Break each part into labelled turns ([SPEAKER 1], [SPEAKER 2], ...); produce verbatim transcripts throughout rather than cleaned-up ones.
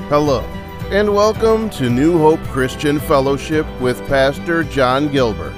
[SPEAKER 1] Hello, and welcome to New Hope Christian Fellowship with Pastor John Gilbert.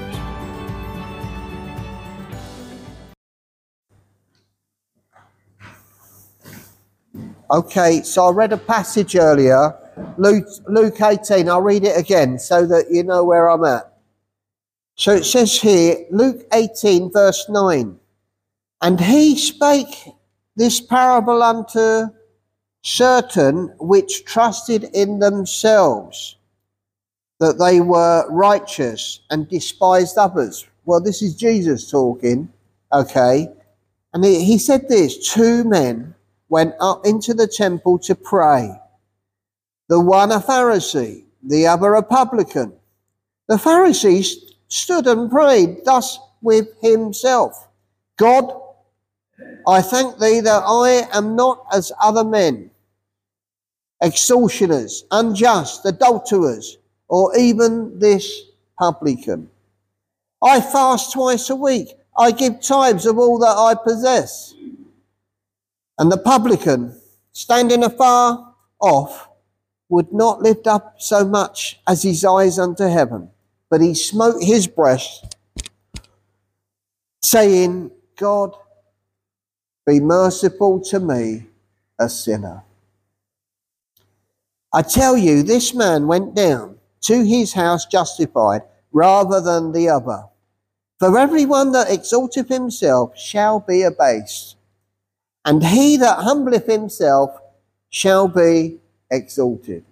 [SPEAKER 2] Okay, so I read a passage earlier, Luke, Luke eighteen. I'll read it again so that you know where I'm at. So it says here, Luke eighteen, verse nine, "And he spake this parable unto certain which trusted in themselves that they were righteous and despised others." Well, this is Jesus talking, okay? And he, he said this, "Two men went up into the temple to pray, the one a Pharisee, the other a publican. The Pharisee st- stood and prayed thus with himself, God, I thank thee that I am not as other men, extortioners, unjust, adulterers, or even this publican. I fast twice a week. I give tithes of all that I possess. And the publican, standing afar off, would not lift up so much as his eyes unto heaven, but he smote his breast, saying, God, be merciful to me, a sinner. I tell you, this man went down to his house justified rather than the other. For everyone that exalteth himself shall be abased, and he that humbleth himself shall be exalted."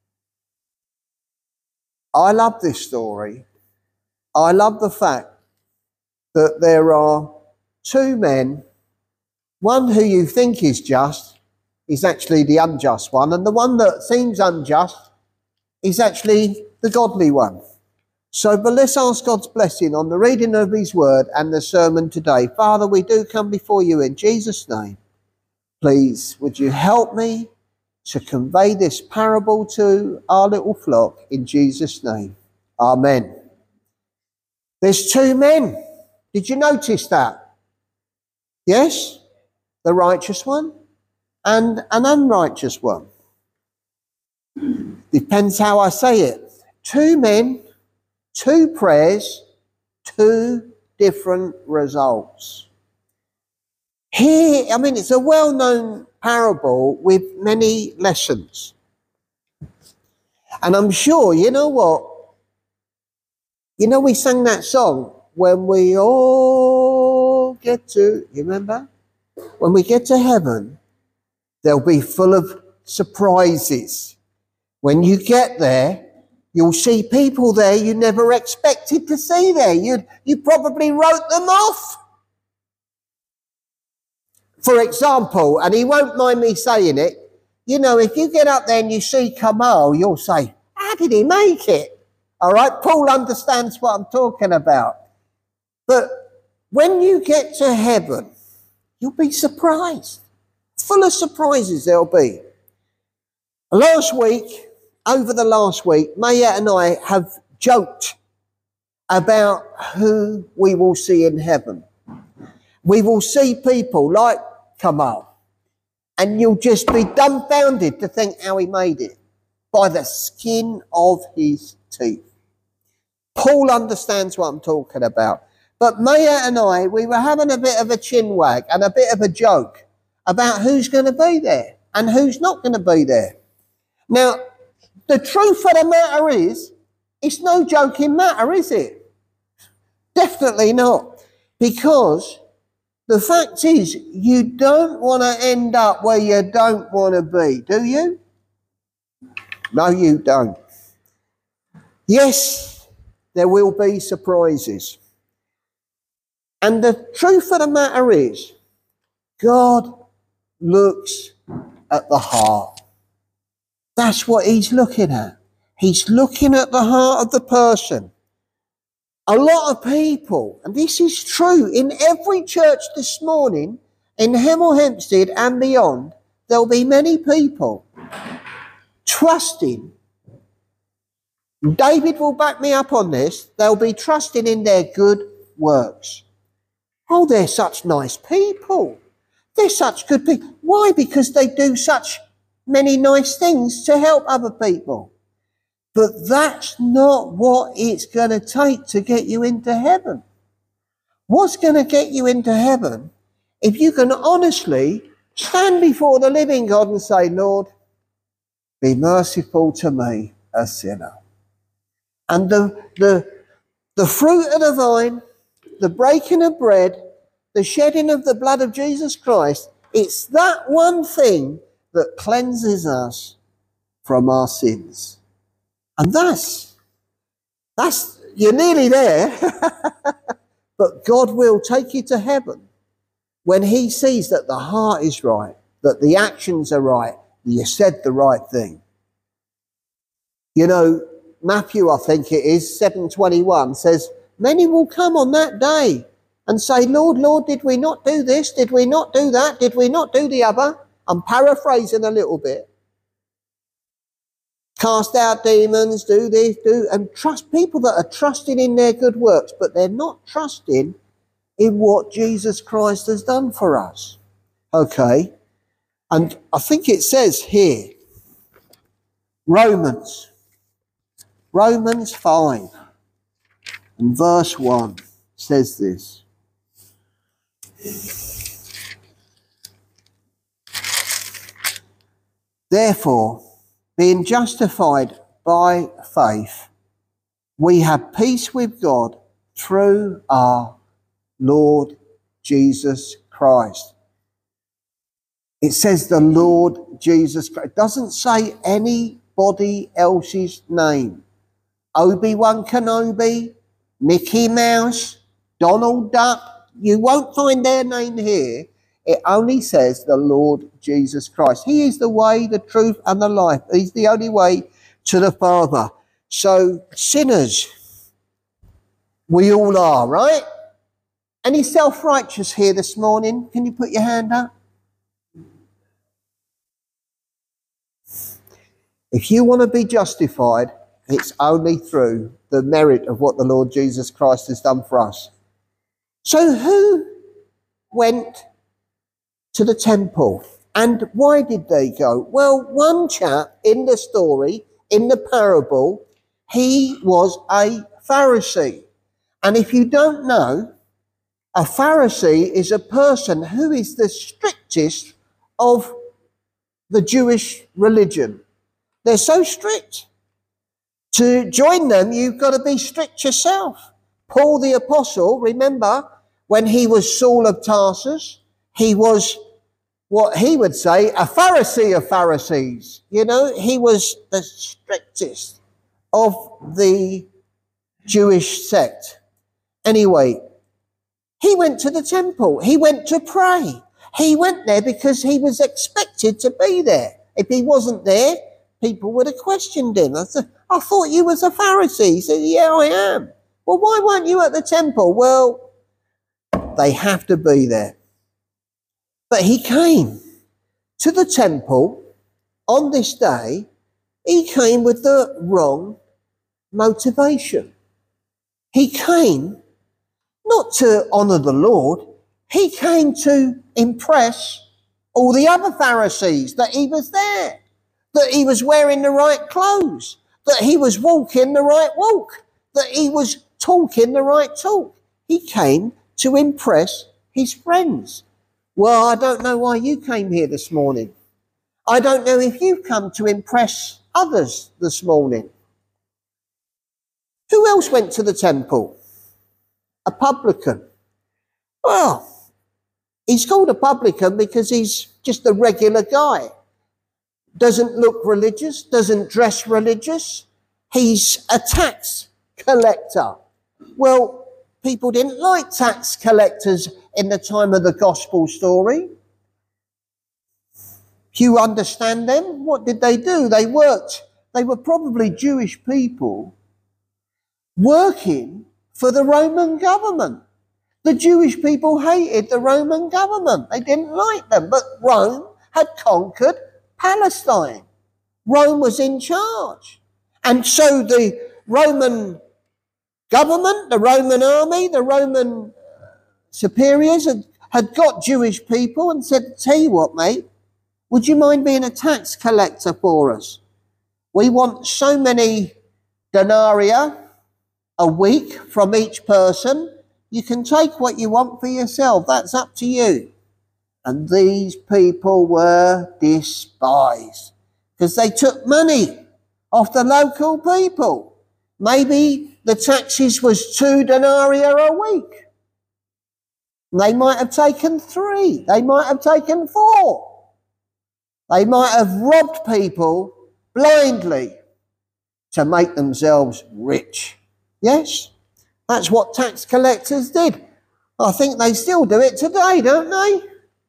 [SPEAKER 2] I love this story. I love the fact that there are two men, one who you think is just is actually the unjust one, and the one that seems unjust is actually the godly one. So, but let's ask God's blessing on the reading of his word and the sermon today. Father, we do come before you in Jesus' name. Please, would you help me to convey this parable to our little flock in Jesus' name. Amen. There's two men. Did you notice that? Yes? The righteous one and an unrighteous one. Depends how I say it. Two men, two prayers, two different results. Here, I mean, it's a well-known parable with many lessons. And I'm sure, you know what? You know, we sang that song, when we all get to, you remember? When we get to heaven, they'll be full of surprises. When you get there, you'll see people there you never expected to see there. You you probably wrote them off. For example, and he won't mind me saying it, you know, if you get up there and you see Kamal, you'll say, how did he make it? All right, Paul understands what I'm talking about. But when you get to heaven, you'll be surprised. Full of surprises there'll be. Last week, over the last week, Maya and I have joked about who we will see in heaven. We will see people like Kamal, and you'll just be dumbfounded to think how he made it, by the skin of his teeth. Paul understands what I'm talking about. But Maya and I, we were having a bit of a chin wag and a bit of a joke about who's going to be there and who's not going to be there. Now, the truth of the matter is, it's no joking matter, is it? Definitely not. Because the fact is, you don't want to end up where you don't want to be, do you? No, you don't. Yes, there will be surprises. And the truth of the matter is, God looks at the heart. That's what he's looking at. He's looking at the heart of the person. A lot of people, and this is true in every church this morning, in Hemel Hempstead and beyond, there'll be many people trusting. David will back me up on this. They'll be trusting in their good works. Oh, they're such nice people. They're such good people. Why? Because they do such many nice things to help other people. But that's not what it's going to take to get you into heaven. What's going to get you into heaven if you can honestly stand before the living God and say, Lord, be merciful to me, a sinner. And the, the, the fruit of the vine, the breaking of bread, the shedding of the blood of Jesus Christ, it's that one thing that cleanses us from our sins. And that's, that's, you're nearly there, but God will take you to heaven when he sees that the heart is right, that the actions are right, that you said the right thing. You know, Matthew, I think it is, seven twenty-one says, many will come on that day and say, Lord, Lord, did we not do this? Did we not do that? Did we not do the other? I'm paraphrasing a little bit. Cast out demons, do this, do, and trust people that are trusting in their good works, but they're not trusting in what Jesus Christ has done for us. Okay. And I think it says here, Romans, Romans five and verse one says this. Therefore, being justified by faith, we have peace with God through our Lord Jesus Christ. It says the Lord Jesus Christ. It doesn't say anybody else's name. Obi-Wan Kenobi, Mickey Mouse, Donald Duck. You won't find their name here. It only says the Lord Jesus Christ. He is the way, the truth, and the life. He's the only way to the Father. So, sinners, we all are, right? Any self-righteous here this morning? Can you put your hand up? If you want to be justified, it's only through the merit of what the Lord Jesus Christ has done for us. So who went to the temple? And why did they go? Well, one chap in the story, in the parable, he was a Pharisee. And if you don't know, a Pharisee is a person who is the strictest of the Jewish religion. They're so strict. To join them, you've got to be strict yourself. Paul the Apostle, remember, when he was Saul of Tarsus, he was what he would say, a Pharisee of Pharisees. You know, he was the strictest of the Jewish sect. Anyway, he went to the temple. He went to pray. He went there because he was expected to be there. If he wasn't there, people would have questioned him. I said, I thought you was a Pharisee. He said, yeah, I am. Well, why weren't you at the temple? Well, they have to be there. But he came to the temple on this day. He came with the wrong motivation. He came not to honour the Lord. He came to impress all the other Pharisees that he was there, that he was wearing the right clothes, that he was walking the right walk, that he was talking the right talk. He came to impress his friends. Well, I don't know why you came here this morning. I don't know if you've come to impress others this morning. Who else went to the temple? A publican. Well, he's called a publican because he's just a regular guy. Doesn't look religious, doesn't dress religious. He's a tax collector. Well, people didn't like tax collectors in the time of the gospel story. If you understand them, what did they do? They worked. They were probably Jewish people working for the Roman government. The Jewish people hated the Roman government. They didn't like them. But Rome had conquered Palestine. Rome was in charge. And so the Roman government, the Roman army, the Roman superiors had, had got Jewish people and said, tell you what, mate, Would you mind being a tax collector for us? We want so many denarii a week from each person. You can take what you want for yourself. That's up to you. And these people were despised because they took money off the local people. Maybe the taxes was two denarii a week. They might have taken three. They might have taken four. They might have robbed people blindly to make themselves rich. Yes, that's what tax collectors did. I think they still do it today, don't they?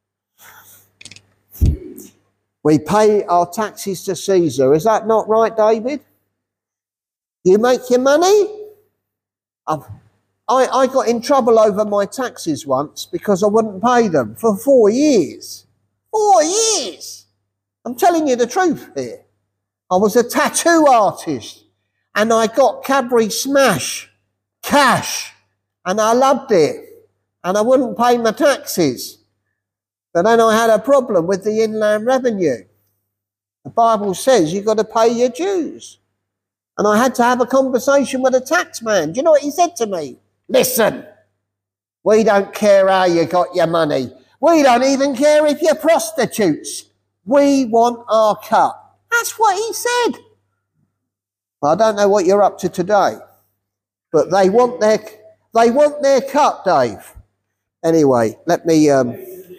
[SPEAKER 2] We pay our taxes to Caesar. Is that not right, David? You make your money? I've, I, I got in trouble over my taxes once because I wouldn't pay them for four years. Four years! I'm telling you the truth here. I was a tattoo artist and I got Cadbury Smash cash and I loved it and I wouldn't pay my taxes. But then I had a problem with the Inland Revenue. The Bible says you've got to pay your dues. And I had to have a conversation with a tax man. Do you know what he said to me? Listen, we don't care how you got your money. We don't even care if you're prostitutes. We want our cut. That's what he said. I don't know what you're up to today, but they want their they want their cut, Dave. Anyway, let me. Um...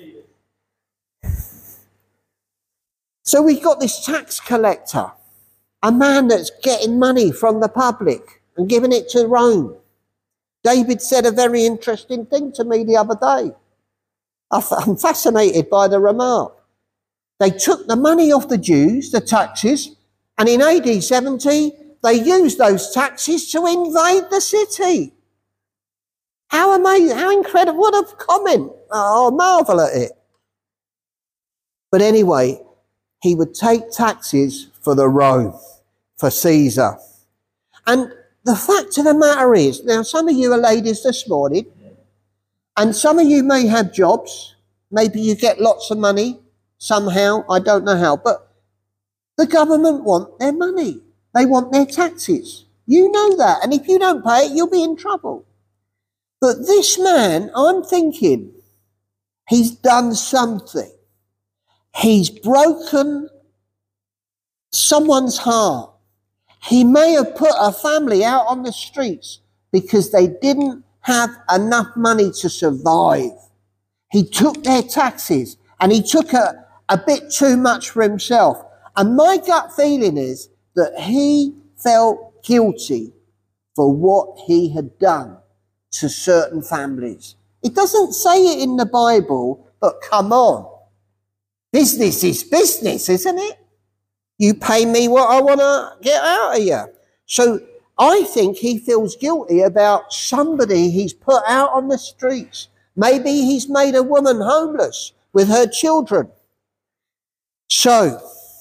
[SPEAKER 2] So we've got this tax collector, a man that's getting money from the public and giving it to Rome. David said a very interesting thing to me the other day. I'm fascinated by the remark. They took the money off the Jews, the taxes, and in A D seventy, they used those taxes to invade the city. How amazing, how incredible, what a comment. Oh, I marvel at it. But anyway, he would take taxes for the Rome, for Caesar. And the fact of the matter is, now some of you are ladies this morning, and some of you may have jobs, maybe you get lots of money, somehow, I don't know how, but the government want their money. They want their taxes. You know that. And if you don't pay it, you'll be in trouble. But this man, I'm thinking, he's done something. He's broken someone's heart. He may have put a family out on the streets because they didn't have enough money to survive. He took their taxes and he took a, a bit too much for himself. And my gut feeling is that he felt guilty for what he had done to certain families. It doesn't say it in the Bible, but come on. Business is business, isn't it? You pay me what I want to get out of you. So I think he feels guilty about somebody he's put out on the streets. Maybe he's made a woman homeless with her children. So,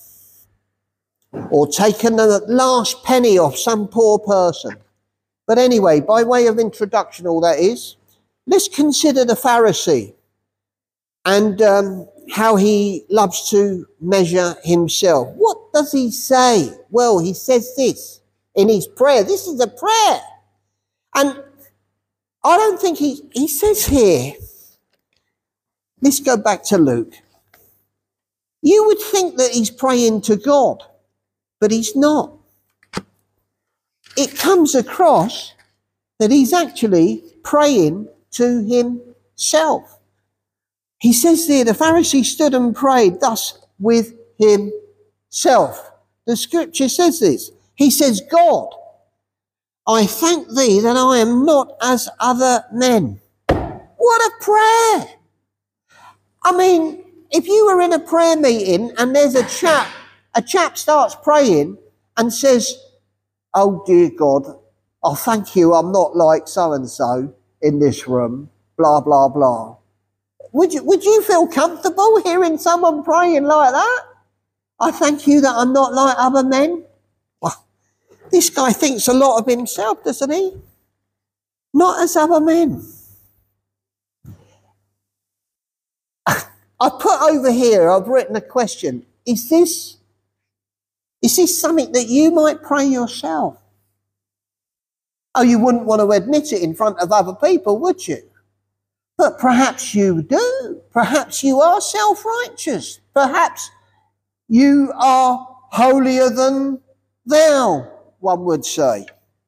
[SPEAKER 2] or taken the last penny off some poor person. But anyway, by way of introduction, all that is, let's consider the Pharisee and um, how he loves to measure himself. What does he say? Well, he says this in his prayer. This is a prayer. And I don't think he, he says here, let's go back to Luke. You would think that he's praying to God, but he's not. It comes across that he's actually praying to himself. He says there, the Pharisee stood and prayed thus with himself. The scripture says this. He says, God, I thank thee that I am not as other men. What a prayer. I mean, if you were in a prayer meeting and there's a chap, a chap starts praying and says, oh dear God, I thank you I'm not like so-and-so in this room, blah, blah, blah. Would you, would you feel comfortable hearing someone praying like that? I thank you that I'm not like other men. Well, this guy thinks a lot of himself, doesn't he? Not as other men. I put over here, I've written a question. Is this, is this something that you might pray yourself? Oh, you wouldn't want to admit it in front of other people, would you? But perhaps you do. Perhaps you are self-righteous. Perhaps you are holier than thou, one would say.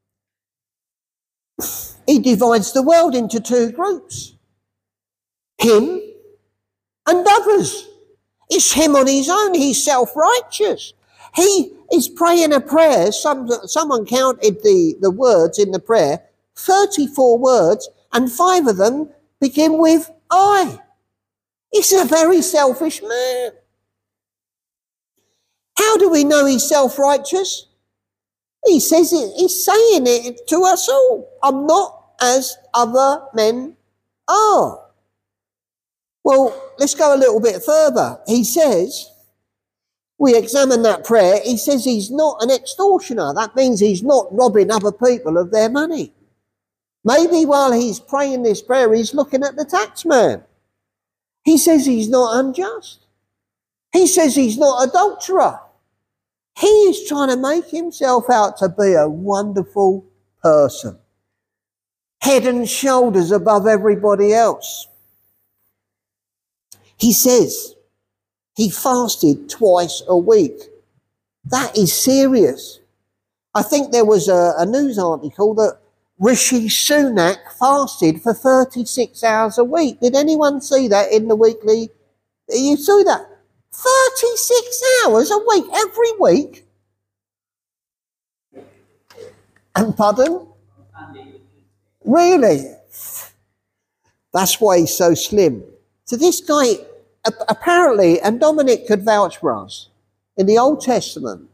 [SPEAKER 2] He divides the world into two groups. Him and others. It's him on his own. He's self-righteous. He is praying a prayer. Some, someone counted the, the words in the prayer, thirty-four words, and five of them begin with I. He's a very selfish man. How do we know he's self-righteous? He says it, he's saying it to us all. I'm not as other men are. Well, let's go a little bit further. He says, we examine that prayer, he says he's not an extortioner. That means he's not robbing other people of their money. Maybe while he's praying this prayer, he's looking at the tax man. He says he's not unjust. He says he's not adulterer. He is trying to make himself out to be a wonderful person. Head and shoulders above everybody else. He says he fasted twice a week. That is serious. I think there was a, a news article that Rishi Sunak fasted for thirty-six hours a week. Did anyone see that in the weekly? You saw that? thirty-six hours a week, every week. And pardon? Really? That's why he's so slim. So this guy, apparently, and Dominic could vouch for us, in the Old Testament,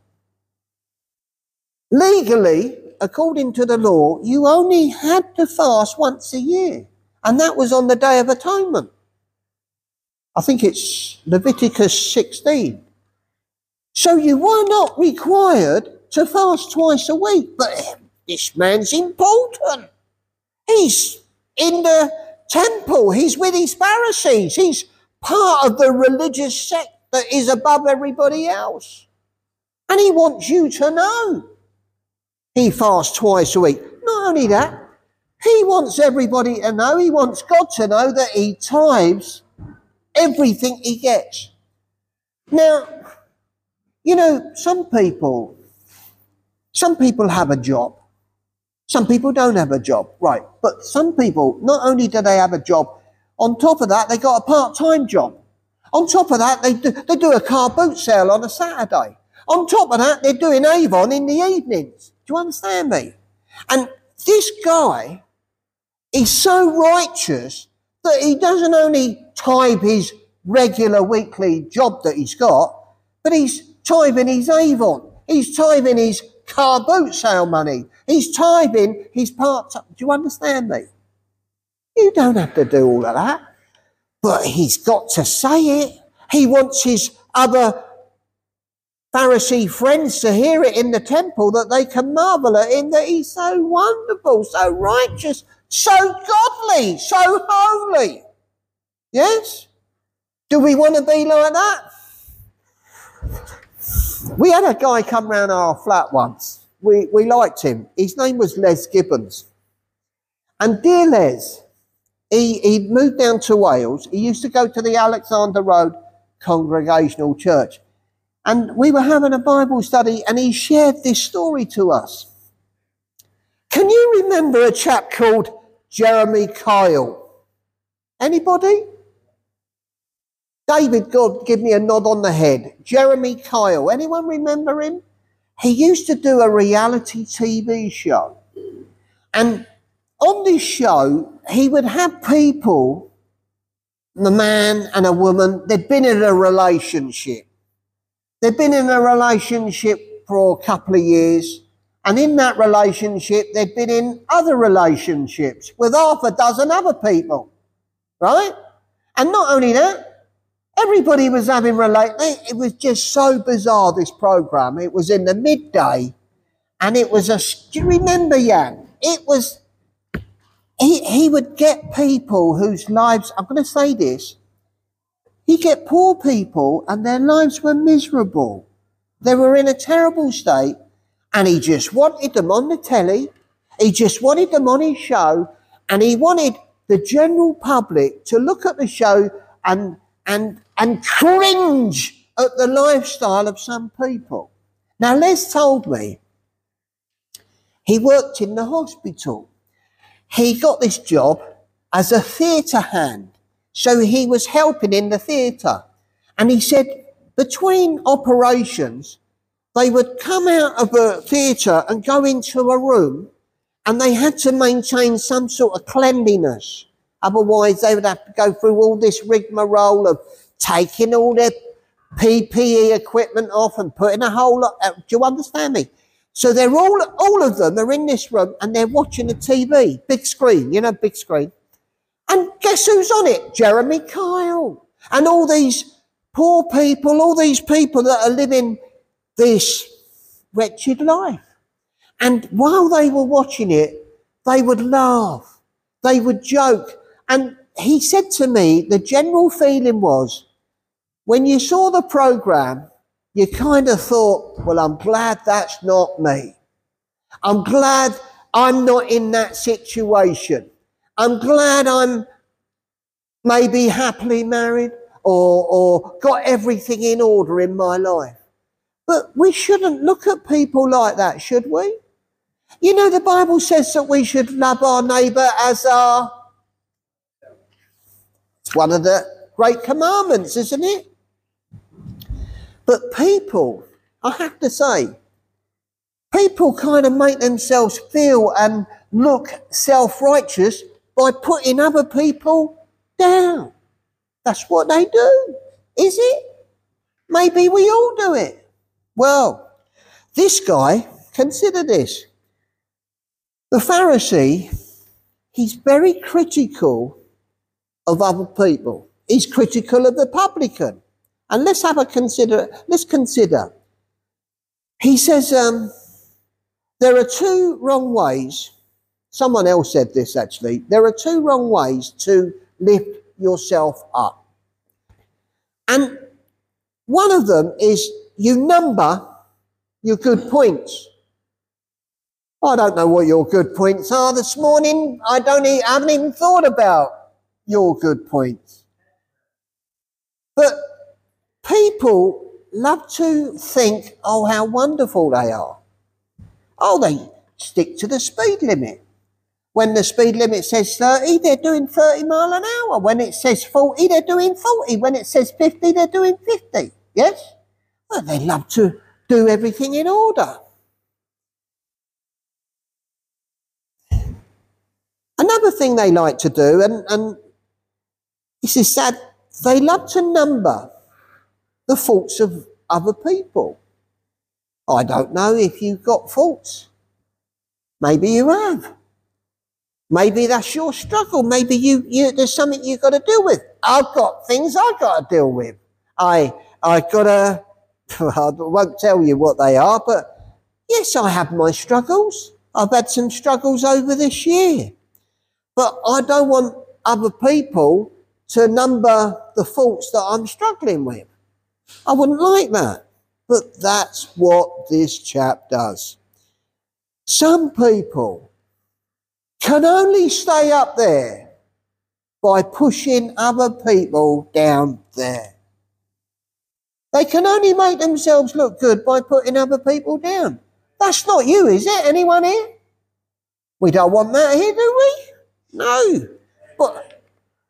[SPEAKER 2] legally, according to the law, you only had to fast once a year. And that was on the Day of Atonement. I think it's Leviticus sixteen. So you were not required to fast twice a week. But this man's important. He's in the temple. He's with his Pharisees. He's part of the religious sect that is above everybody else. And he wants you to know he fasts twice a week. Not only that, he wants everybody to know, he wants God to know that he tithes everything he gets. Now, you know, some people, some people have a job. Some people don't have a job, right? But some people, not only do they have a job, on top of that, they got a part-time job. On top of that, they do, they do a car boot sale on a Saturday. On top of that, they're doing Avon in the evenings. Do you understand me? And this guy is so righteous that he doesn't only tithe his regular weekly job that he's got, but he's tithing his Avon. He's tithing his car boot sale money. He's tithing his part-time. Do you understand me? You don't have to do all of that. But he's got to say it. He wants his other Pharisee friends to hear it in the temple, that they can marvel at him, that he's so wonderful, so righteous, so godly, so holy. Yes? Do we want to be like that? We had a guy come round our flat once. We, we liked him. His name was Les Gibbons. And dear Les, he, he moved down to Wales. He used to go to the Alexander Road Congregational Church. And we were having a Bible study and he shared this story to us. Can you remember a chap called Jeremy Kyle? Anybody? David, God, give me a nod on the head. Jeremy Kyle. Anyone remember him? He used to do a reality T V show. And on this show, he would have people, a man and a woman, they'd been in a relationship. They'd been in a relationship for a couple of years. And in that relationship, they'd been in other relationships with half a dozen other people. Right? And not only that, everybody was having relate. It was just so bizarre, this program. It was in the midday, and it was a. Do you remember, Jan? It was. He he would get people whose lives. I'm going to say this. You get poor people and their lives were miserable. They were in a terrible state, and he just wanted them on the telly. He just wanted them on his show, and he wanted the general public to look at the show and and and cringe at the lifestyle of some people. Now, Les told me he worked in the hospital. He got this job as a theatre hand, so he was helping in the theatre. And he said between operations, they would come out of a theatre and go into a room, and they had to maintain some sort of cleanliness. Otherwise, they would have to go through all this rigmarole of taking all their P P E equipment off and putting a whole lot. Uh, do you understand me? So they're all, all of them are in this room and they're watching the T V, big screen, you know, big screen. And guess who's on it? Jeremy Kyle. And all these poor people, all these people that are living this wretched life. And while they were watching it, they would laugh, they would joke. And he said to me, the general feeling was, when you saw the programme, you kind of thought, well, I'm glad that's not me. I'm glad I'm not in that situation. I'm glad I'm maybe happily married or, or got everything in order in my life. But we shouldn't look at people like that, should we? You know, the Bible says that we should love our neighbour as our... It's one of the great commandments, isn't it? But people, I have to say, people kind of make themselves feel and look self-righteous by putting other people down. That's what they do, is it? Maybe we all do it. Well, this guy, consider this. The Pharisee, he's very critical of other people. He's critical of the publican. And let's have a consider, let's consider. He says, um, there are two wrong ways. Someone else said this actually. There are two wrong ways to lift yourself up. And one of them is you number your good points. I don't know what your good points are this morning. I don't e- I haven't even thought about your good points. But people love to think, oh, how wonderful they are. Oh, they stick to the speed limit. When the speed limit says thirty, they're doing thirty mile an hour. When it says forty, they're doing forty. When it says fifty, they're doing fifty. Yes? Well, they love to do everything in order. Another thing they like to do, and, and this is sad, they love to number the faults of other people. I don't know if you've got faults. Maybe you have. Maybe that's your struggle. Maybe you, you there's something you've got to deal with. I've got things I've got to deal with. I, I've got to, I won't tell you what they are, but yes, I have my struggles. I've had some struggles over this year. But I don't want other people to number the faults that I'm struggling with. I wouldn't like that. But that's what this chap does. Some people can only stay up there by pushing other people down there. They can only make themselves look good by putting other people down. That's not you, is it? Anyone here? We don't want that here, do we? No. But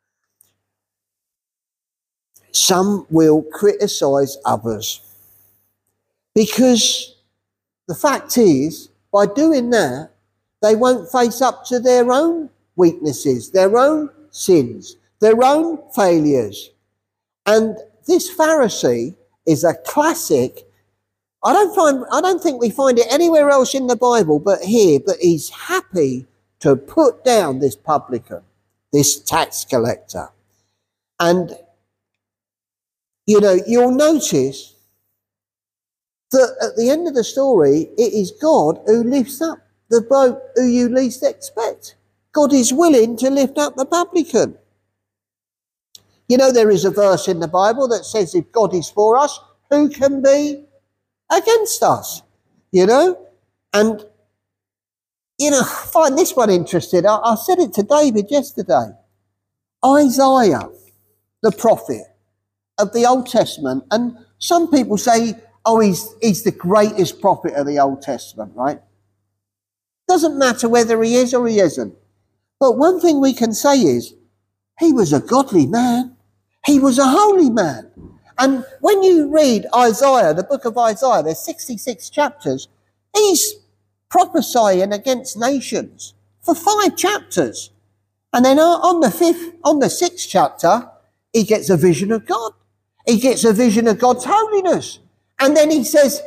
[SPEAKER 2] some will criticise others because the fact is, by doing that, they won't face up to their own weaknesses, their own sins, their own failures. And this Pharisee is a classic. I don't find, I don't think we find it anywhere else in the Bible but here, but he's happy to put down this publican, this tax collector. And, you know, you'll notice that at the end of the story, it is God who lifts up the boat who you least expect. God is willing to lift up the publican. You know, there is a verse in the Bible that says if God is for us, who can be against us? You know? And, you know, I find this one interesting. I, I said it to David yesterday. Isaiah, the prophet of the Old Testament, and some people say, oh, he's, he's the greatest prophet of the Old Testament, right? Doesn't matter whether he is or he isn't. But one thing we can say is, he was a godly man. He was a holy man. And when you read Isaiah, the book of Isaiah, there's sixty-six chapters, he's prophesying against nations for five chapters. And then on the fifth, on the sixth chapter, he gets a vision of God. He gets a vision of God's holiness. And then he says,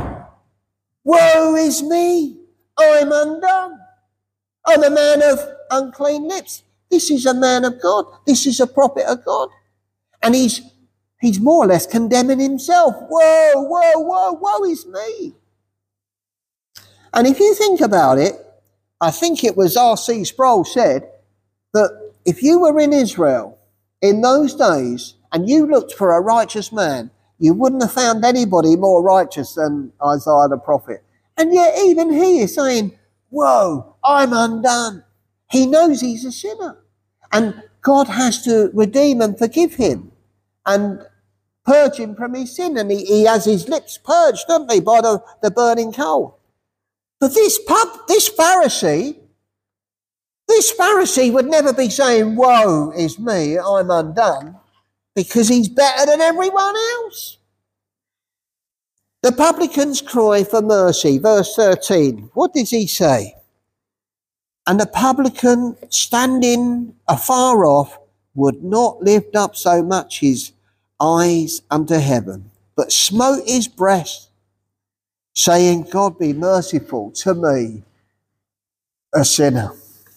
[SPEAKER 2] woe is me, I'm undone. I'm a man of unclean lips. This is a man of God. This is a prophet of God. And he's he's more or less condemning himself. Whoa, whoa, whoa, woe is me. And if you think about it, I think it was R C Sproul said that if you were in Israel in those days and you looked for a righteous man, you wouldn't have found anybody more righteous than Isaiah the prophet. And yet even he is saying, whoa, I'm undone. He knows he's a sinner. And God has to redeem and forgive him and purge him from his sin. And he, he has his lips purged, doesn't he, by the, the burning coal. But this pub, this Pharisee, this Pharisee would never be saying, woe is me, I'm undone, because he's better than everyone else. The publicans cry for mercy, verse thirteen. What does he say? And the publican, standing afar off, would not lift up so much his eyes unto heaven, but smote his breast, saying, God be merciful to me, a sinner.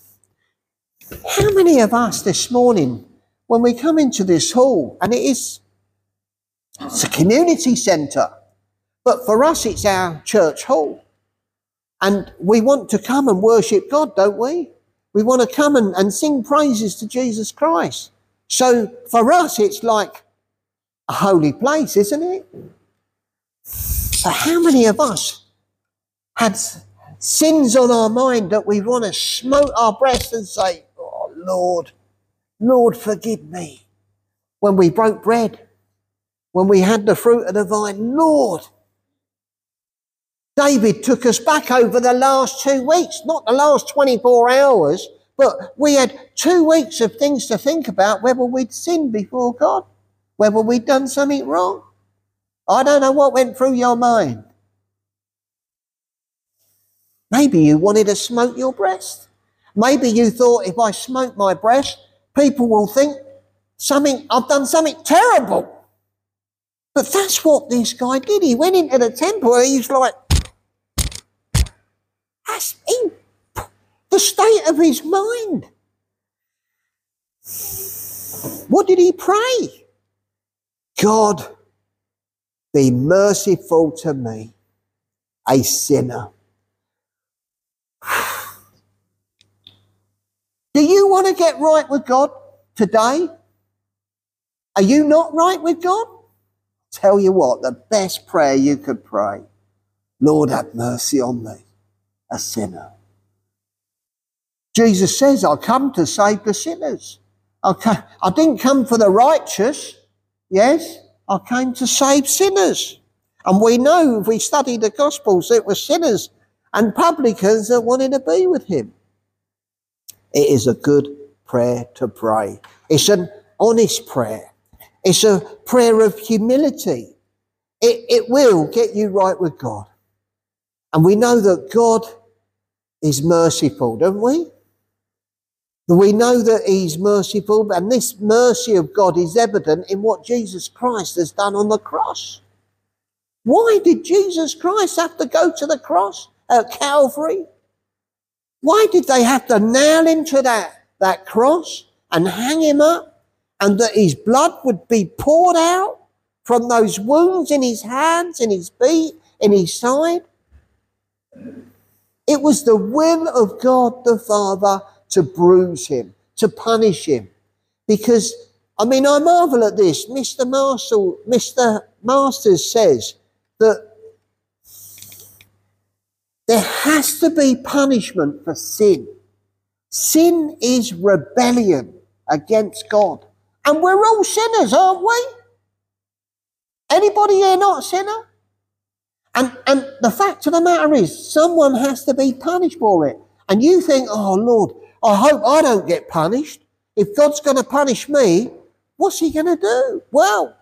[SPEAKER 2] How many of us this morning, when we come into this hall, and it is it's a community centre, but for us it's our church hall, and we want to come and worship God, don't we? We want to come and, and sing praises to Jesus Christ. So for us it's like a holy place, isn't it? But how many of us had sins on our mind that we want to smote our breast and say, oh Lord, Lord forgive me. When we broke bread, when we had the fruit of the vine, Lord. David took us back over the last two weeks, not the last twenty-four hours, but we had two weeks of things to think about whether we'd sinned before God, whether we'd done something wrong. I don't know what went through your mind. Maybe you wanted to smote your breast. Maybe you thought, if I smote my breast, people will think something, I've done something terrible. But that's what this guy did. He went into the temple and he's like, that's he, the state of his mind. What did he pray? God, be merciful to me, a sinner. Do you want to get right with God today? Are you not right with God? Tell you what, the best prayer you could pray, Lord, have mercy on me, a sinner. Jesus says, I come to save the sinners. I, ca- I didn't come for the righteous, yes, I came to save sinners. And we know, if we study the Gospels, it was sinners and publicans that wanted to be with him. It is a good prayer to pray. It's an honest prayer. It's a prayer of humility. It, it will get you right with God. And we know that God is merciful, don't we? We know that he's merciful, and this mercy of God is evident in what Jesus Christ has done on the cross. Why did Jesus Christ have to go to the cross at Calvary? Why did they have to nail him to that, that cross and hang him up, and that his blood would be poured out from those wounds in his hands, in his feet, in his side? It was the will of God the Father to bruise him, to punish him, because I mean, I marvel at this. Mister Marshall, Mister Masters says that there has to be punishment for sin. Sin is rebellion against God. And we're all sinners, aren't we? Anybody here not a sinner? And, and the fact of the matter is, someone has to be punished for it. And you think, oh, Lord, I hope I don't get punished. If God's going to punish me, what's he going to do? Well,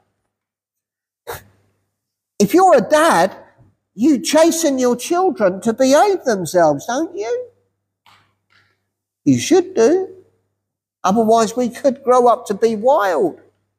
[SPEAKER 2] if you're a dad, you chasten your children to behave themselves, don't you? You should do. Otherwise, we could grow up to be wild.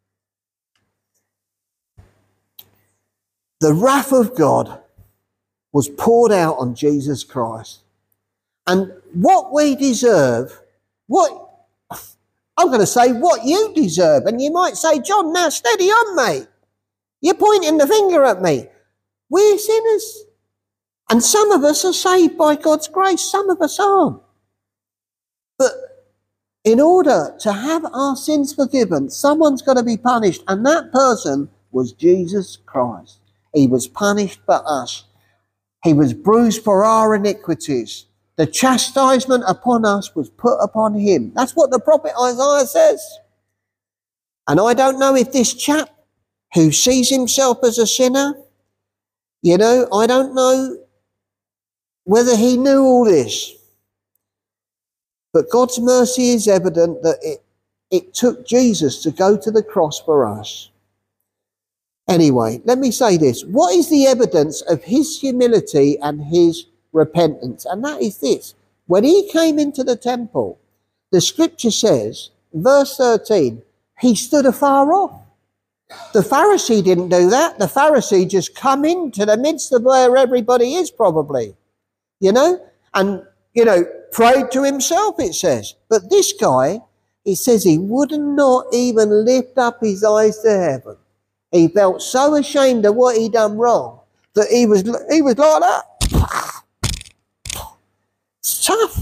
[SPEAKER 2] The wrath of God was poured out on Jesus Christ. And what we deserve, what, I'm going to say what you deserve. And you might say, John, now steady on, mate. You're pointing the finger at me. We're sinners. And some of us are saved by God's grace. Some of us aren't. But in order to have our sins forgiven, someone's got to be punished. And that person was Jesus Christ. He was punished for us. He was bruised for our iniquities. The chastisement upon us was put upon him. That's what the prophet Isaiah says. And I don't know if this chap who sees himself as a sinner, you know, I don't know whether he knew all this. But God's mercy is evident that it, it took Jesus to go to the cross for us. Anyway, let me say this. What is the evidence of his humility and his repentance? And that is this. When he came into the temple, the scripture says, verse thirteen, he stood afar off. The Pharisee didn't do that. The Pharisee just come into the midst of where everybody is probably, you know, and, you know, prayed to himself, it says. But this guy, it says he would not even lift up his eyes to heaven. He felt so ashamed of what he'd done wrong that he was, he was like that. It's tough.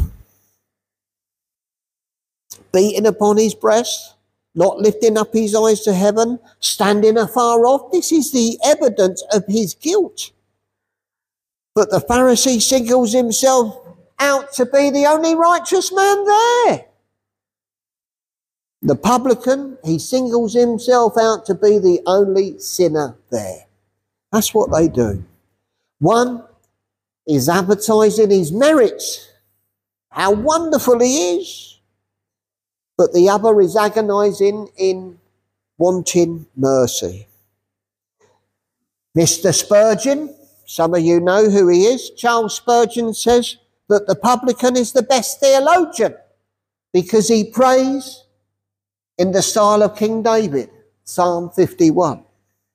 [SPEAKER 2] Beating upon his breast, not lifting up his eyes to heaven, standing afar off. This is the evidence of his guilt. But the Pharisee singles himself out to be the only righteous man there. The publican, he singles himself out to be the only sinner there. That's what they do. One is advertising his merits, how wonderful he is. But the other is agonizing in wanting mercy. Mister Spurgeon, some of you know who he is. Charles Spurgeon says that the publican is the best theologian because he prays in the style of King David, Psalm fifty-one.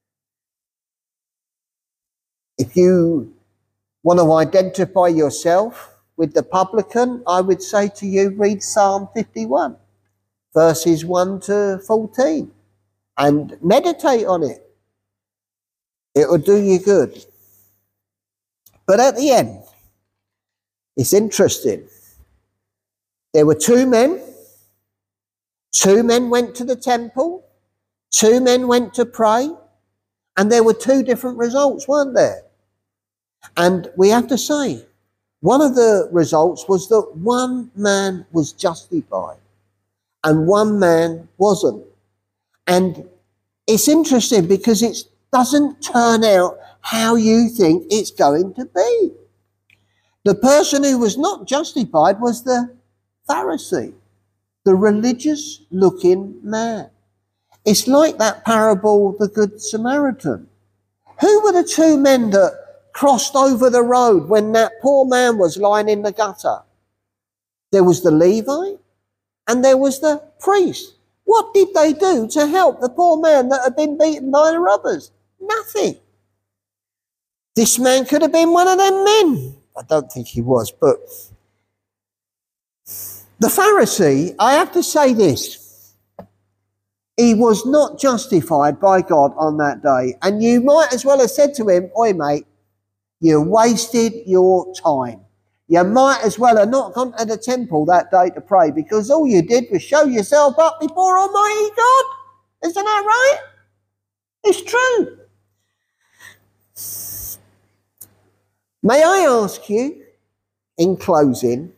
[SPEAKER 2] If you want to identify yourself with the publican, I would say to you, read Psalm fifty-one, verses one to fourteen, and meditate on it. It will do you good. But at the end, it's interesting. There were two men. Two men went to the temple. Two men went to pray. And there were two different results, weren't there? And we have to say, one of the results was that one man was justified and one man wasn't. And it's interesting because it doesn't turn out how you think it's going to be. The person who was not justified was the Pharisee, the religious-looking man. It's like that parable, the Good Samaritan. Who were the two men that crossed over the road when that poor man was lying in the gutter? There was the Levite and there was the priest. What did they do to help the poor man that had been beaten by the robbers? Nothing. This man could have been one of them men. I don't think he was, but the Pharisee, I have to say this, he was not justified by God on that day. And you might as well have said to him, oi mate, you wasted your time. You might as well have not gone to the temple that day to pray because all you did was show yourself up before Almighty God. Isn't that right? It's true. May I ask you, in closing,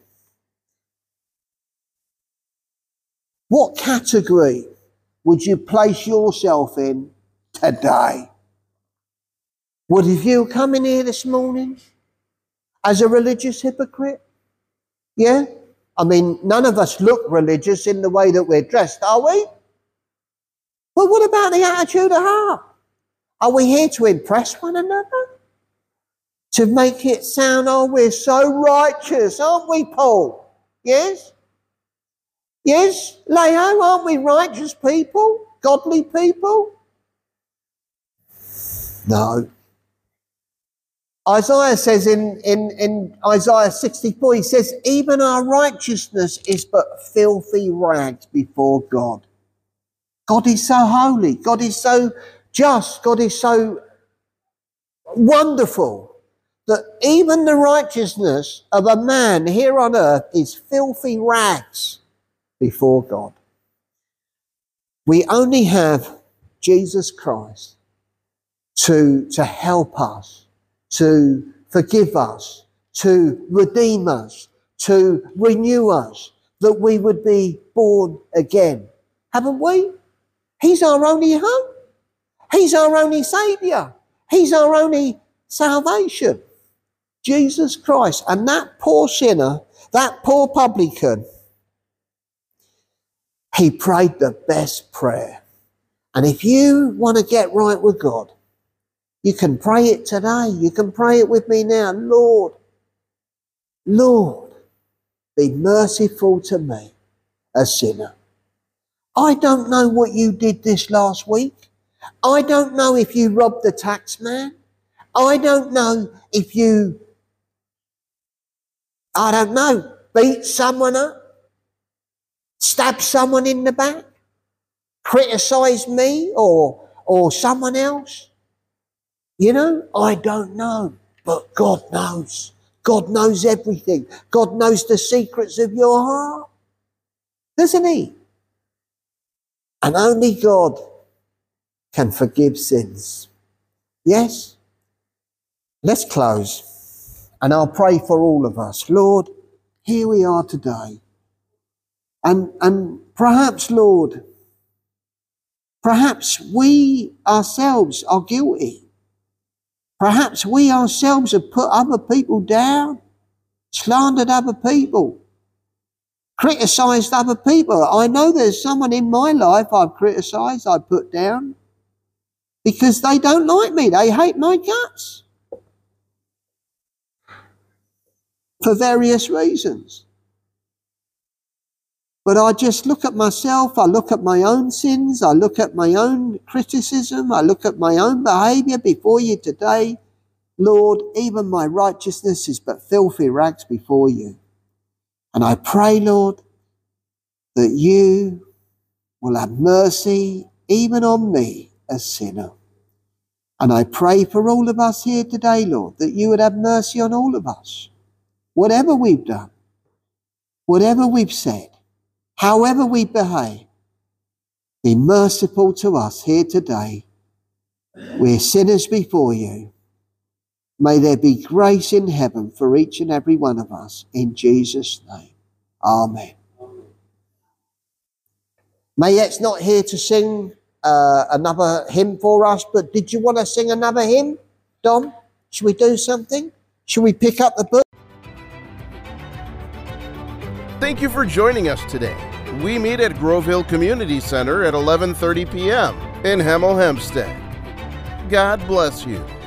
[SPEAKER 2] what category would you place yourself in today? Would you come in here this morning as a religious hypocrite? Yeah? I mean, none of us look religious in the way that we're dressed, are we? But what about the attitude of heart? Are we here to impress one another? To make it sound, oh, we're so righteous, aren't we, Paul? Yes? Yes, Leo, aren't we righteous people? Godly people? No. Isaiah says in, in, in Isaiah sixty-four, he says, even our righteousness is but filthy rags before God. God is so holy. God is so just. God is so wonderful that even the righteousness of a man here on earth is filthy rags before God. We only have Jesus Christ to, to help us, to forgive us, to redeem us, to renew us, that we would be born again. Haven't we? He's our only hope. He's our only Saviour. He's our only salvation. Jesus Christ. And that poor sinner, that poor publican, he prayed the best prayer. And if you want to get right with God, you can pray it today. You can pray it with me now. Lord, Lord, be merciful to me, a sinner. I don't know what you did this last week. I don't know if you robbed the tax man. I don't know if you, I don't know, beat someone up, stabbed someone in the back, criticised me or, or someone else. You know, I don't know, but God knows. God knows everything. God knows the secrets of your heart, doesn't he? And only God can forgive sins. Yes? Let's close. And I'll pray for all of us. Lord, here we are today. And, and perhaps, Lord, perhaps we ourselves are guilty. Perhaps we ourselves have put other people down, slandered other people, criticised other people. I know there's someone in my life I've criticised, I've put down, because they don't like me. They hate my guts for various reasons. But I just look at myself, I look at my own sins, I look at my own criticism, I look at my own behaviour before you today. Lord, even my righteousness is but filthy rags before you. And I pray, Lord, that you will have mercy even on me, a sinner. And I pray for all of us here today, Lord, that you would have mercy on all of us. Whatever we've done, whatever we've said, however we behave, be merciful to us here today. We're sinners before you. May there be grace in heaven for each and every one of us. In Jesus' name. Amen. Mayette's not here to sing uh, another hymn for us, but did you want to sing another hymn, Dom? Should we do something? Should we pick up the book?
[SPEAKER 1] Thank you for joining us today. We meet at Grove Hill Community Center at eleven thirty p.m. in Hemel Hempstead. God bless you.